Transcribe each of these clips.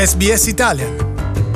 SBS Italian.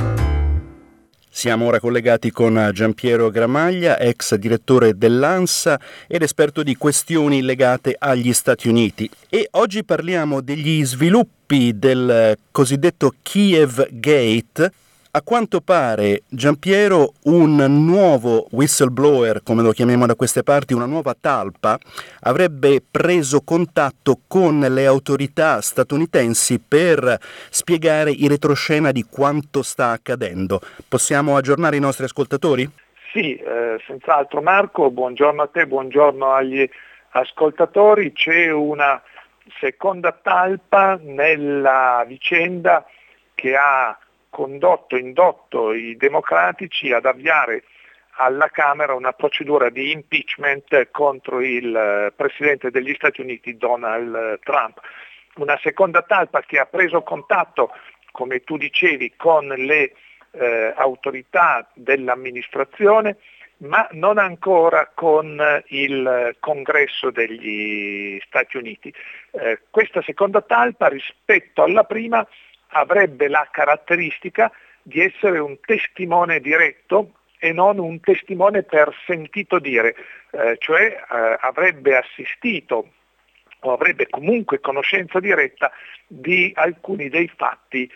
Siamo ora collegati con Giampiero Gramaglia, ex direttore dell'ANSA ed esperto di questioni legate agli Stati Uniti. E oggi parliamo degli sviluppi del cosiddetto Kiev Gate. A quanto pare, Giampiero, un nuovo whistleblower, come lo chiamiamo da queste parti, una nuova talpa, avrebbe preso contatto con le autorità statunitensi per spiegare in retroscena di quanto sta accadendo. Possiamo aggiornare i nostri ascoltatori? Sì, senz'altro Marco, buongiorno a te, buongiorno agli ascoltatori. C'è una seconda talpa nella vicenda che ha indotto i democratici ad avviare alla Camera una procedura di impeachment contro il Presidente degli Stati Uniti Donald Trump. Una seconda talpa che ha preso contatto, come tu dicevi, con le autorità dell'amministrazione, ma non ancora con il Congresso degli Stati Uniti. Questa seconda talpa rispetto alla prima avrebbe la caratteristica di essere un testimone diretto e non un testimone per sentito dire, cioè avrebbe assistito o avrebbe comunque conoscenza diretta di alcuni dei fatti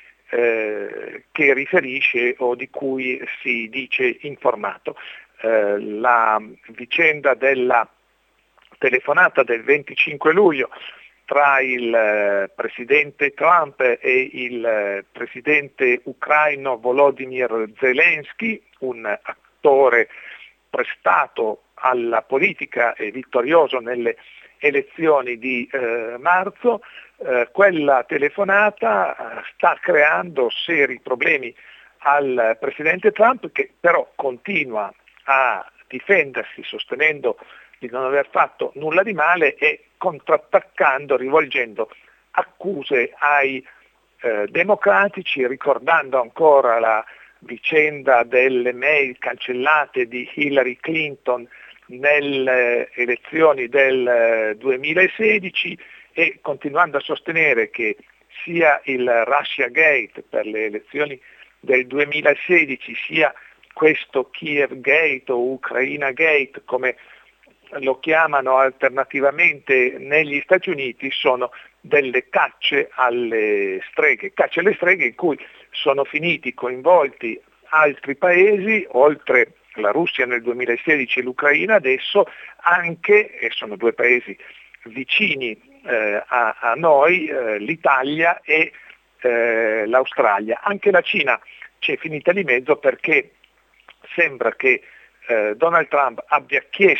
che riferisce o di cui si dice informato. La vicenda della telefonata del 25 luglio tra il presidente Trump e il presidente ucraino Volodymyr Zelensky, un attore prestato alla politica e vittorioso nelle elezioni di marzo, quella telefonata sta creando seri problemi al presidente Trump, che però continua a difendersi sostenendo di non aver fatto nulla di male e contrattaccando, rivolgendo accuse ai democratici, ricordando ancora la vicenda delle mail cancellate di Hillary Clinton nelle elezioni del 2016 e continuando a sostenere che sia il Russia Gate per le elezioni del 2016 sia questo Kiev Gate o Ucraina Gate, come lo chiamano alternativamente negli Stati Uniti, sono delle cacce alle streghe in cui sono finiti coinvolti altri paesi, oltre la Russia nel 2016 e l'Ucraina adesso, anche, e sono due paesi vicini a noi, l'Italia e l'Australia. Anche la Cina c'è finita di mezzo perché sembra che Donald Trump abbia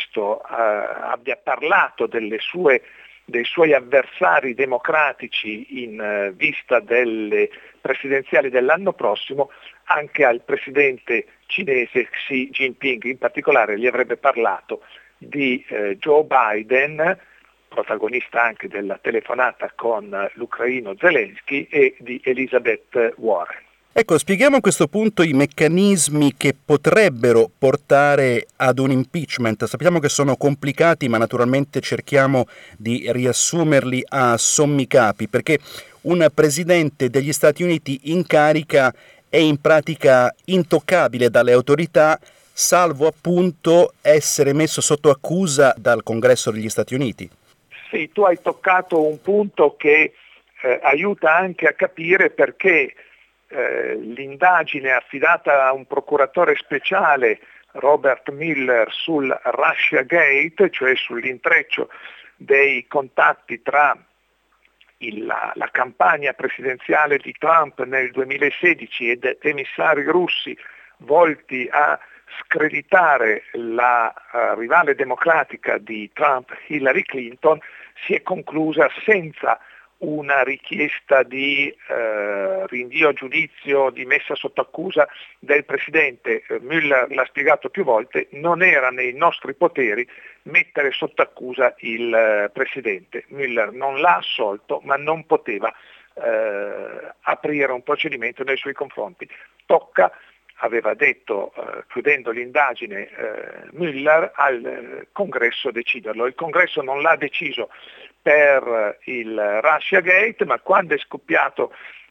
parlato dei suoi avversari democratici in vista delle presidenziali dell'anno prossimo anche al presidente cinese Xi Jinping. In particolare gli avrebbe parlato di Joe Biden, protagonista anche della telefonata con l'ucraino Zelensky, e di Elizabeth Warren. Ecco, spieghiamo a questo punto i meccanismi che potrebbero portare ad un impeachment. Sappiamo che sono complicati, ma naturalmente cerchiamo di riassumerli a sommi capi, perché un presidente degli Stati Uniti in carica è in pratica intoccabile dalle autorità, salvo appunto essere messo sotto accusa dal Congresso degli Stati Uniti. Sì, tu hai toccato un punto che aiuta anche a capire perché l'indagine affidata a un procuratore speciale, Robert Mueller, sul Russia Gate, cioè sull'intreccio dei contatti tra la campagna presidenziale di Trump nel 2016 ed emissari russi volti a screditare la rivale democratica di Trump, Hillary Clinton, si è conclusa senza una richiesta di rinvio a giudizio, di messa sotto accusa del Presidente. Mueller l'ha spiegato più volte, non era nei nostri poteri mettere sotto accusa il Presidente. Mueller non l'ha assolto, ma non poteva aprire un procedimento nei suoi confronti. Tocca, aveva detto, chiudendo l'indagine Mueller, al Congresso deciderlo. Il Congresso non l'ha deciso per il Russia Gate, ma quando è scoppiato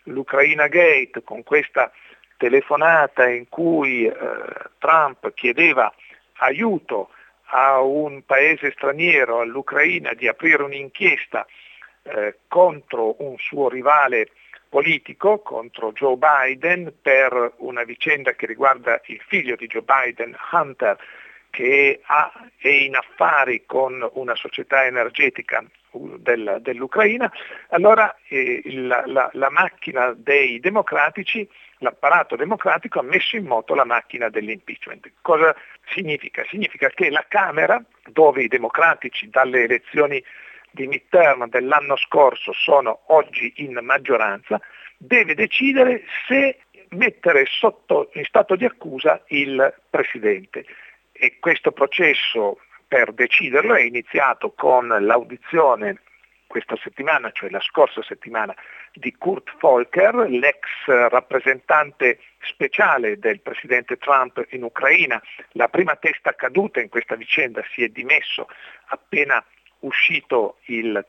l'Ucraina Gate, con questa telefonata in cui Trump chiedeva aiuto a un paese straniero, all'Ucraina, di aprire un'inchiesta contro un suo rivale politico, contro Joe Biden, per una vicenda che riguarda il figlio di Joe Biden, Hunter, che è in affari con una società energetica dell'Ucraina. Allora la macchina dei democratici, l'apparato democratico ha messo in moto la macchina dell'impeachment. Cosa significa? Significa che la Camera, dove i democratici dalle elezioni di midterm dell'anno scorso sono oggi in maggioranza, deve decidere se mettere in stato di accusa il Presidente. E questo processo, per deciderlo, è iniziato con l'audizione questa settimana, cioè la scorsa settimana, di Kurt Volker, l'ex rappresentante speciale del presidente Trump in Ucraina. La prima testa caduta in questa vicenda si è dimesso appena uscita la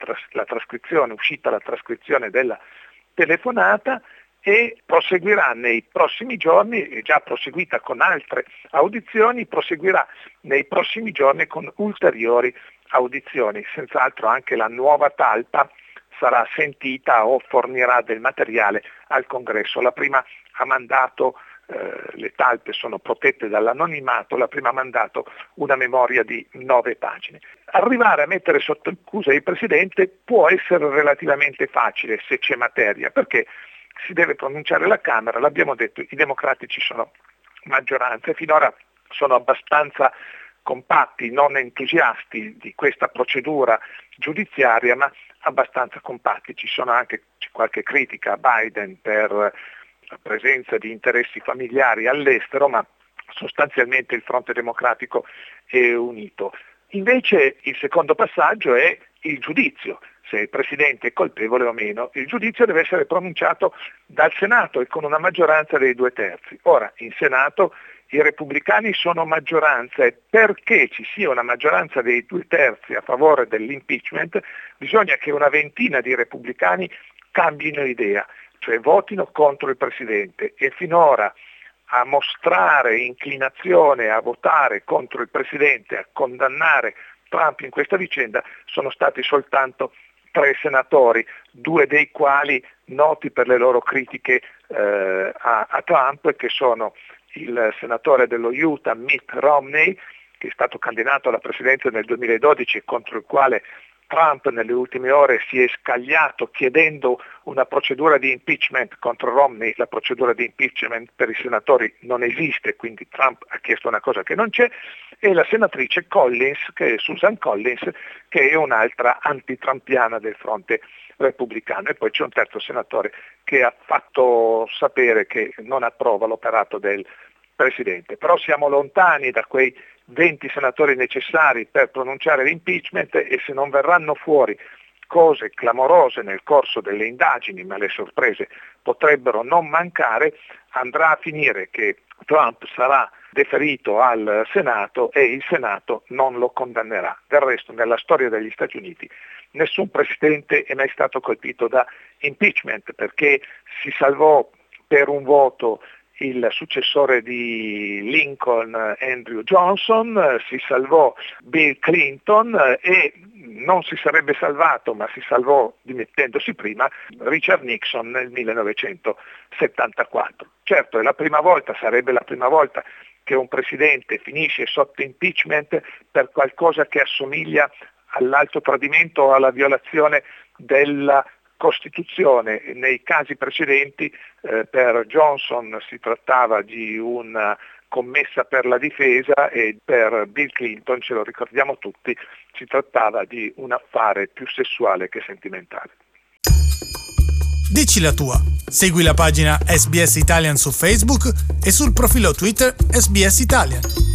trascrizione della telefonata, e proseguirà nei prossimi giorni, è già proseguita con altre audizioni, proseguirà nei prossimi giorni con ulteriori audizioni. Senz'altro anche la nuova talpa sarà sentita o fornirà del materiale al Congresso. La prima ha mandato, le talpe sono protette dall'anonimato, la prima ha mandato una memoria di 9 pagine. Arrivare a mettere sotto accusa il Presidente può essere relativamente facile se c'è materia, perché si deve pronunciare la Camera, l'abbiamo detto, i democratici sono maggioranza e finora sono abbastanza compatti, non entusiasti di questa procedura giudiziaria, ma abbastanza compatti. C'è qualche critica a Biden per la presenza di interessi familiari all'estero, ma sostanzialmente il fronte democratico è unito. Invece il secondo passaggio è il giudizio. Se il Presidente è colpevole o meno, il giudizio deve essere pronunciato dal Senato e con una maggioranza dei 2/3. Ora, in Senato i repubblicani sono maggioranza e perché ci sia una maggioranza dei 2/3 a favore dell'impeachment bisogna che una ventina di repubblicani cambino idea, cioè votino contro il Presidente, e finora a mostrare inclinazione a votare contro il Presidente, a condannare Trump in questa vicenda, sono stati soltanto 3 senatori, 2 dei quali noti per le loro critiche a Trump, che sono il senatore dello Utah Mitt Romney, che è stato candidato alla presidenza nel 2012 e contro il quale Trump nelle ultime ore si è scagliato chiedendo una procedura di impeachment contro Romney. La procedura di impeachment per i senatori non esiste, quindi Trump ha chiesto una cosa che non c'è, e la senatrice Susan Collins, che è un'altra antitrampiana del fronte repubblicano, e poi c'è un terzo senatore che ha fatto sapere che non approva l'operato del Presidente. Però siamo lontani da quei 20 senatori necessari per pronunciare l'impeachment, e se non verranno fuori cose clamorose nel corso delle indagini, ma le sorprese potrebbero non mancare, andrà a finire che Trump sarà deferito al Senato e il Senato non lo condannerà. Del resto, nella storia degli Stati Uniti nessun presidente è mai stato colpito da impeachment, perché si salvò per un voto il successore di Lincoln, Andrew Johnson, si salvò Bill Clinton e non si sarebbe salvato, ma si salvò dimettendosi prima, Richard Nixon nel 1974. Certo, sarebbe la prima volta che un presidente finisce sotto impeachment per qualcosa che assomiglia all'alto tradimento o alla violazione della Costituzione. Nei casi precedenti per Johnson si trattava di una commessa per la difesa e per Bill Clinton, ce lo ricordiamo tutti, si trattava di un affare più sessuale che sentimentale. Dici la tua. Segui la pagina SBS Italian su Facebook e sul profilo Twitter SBS Italian.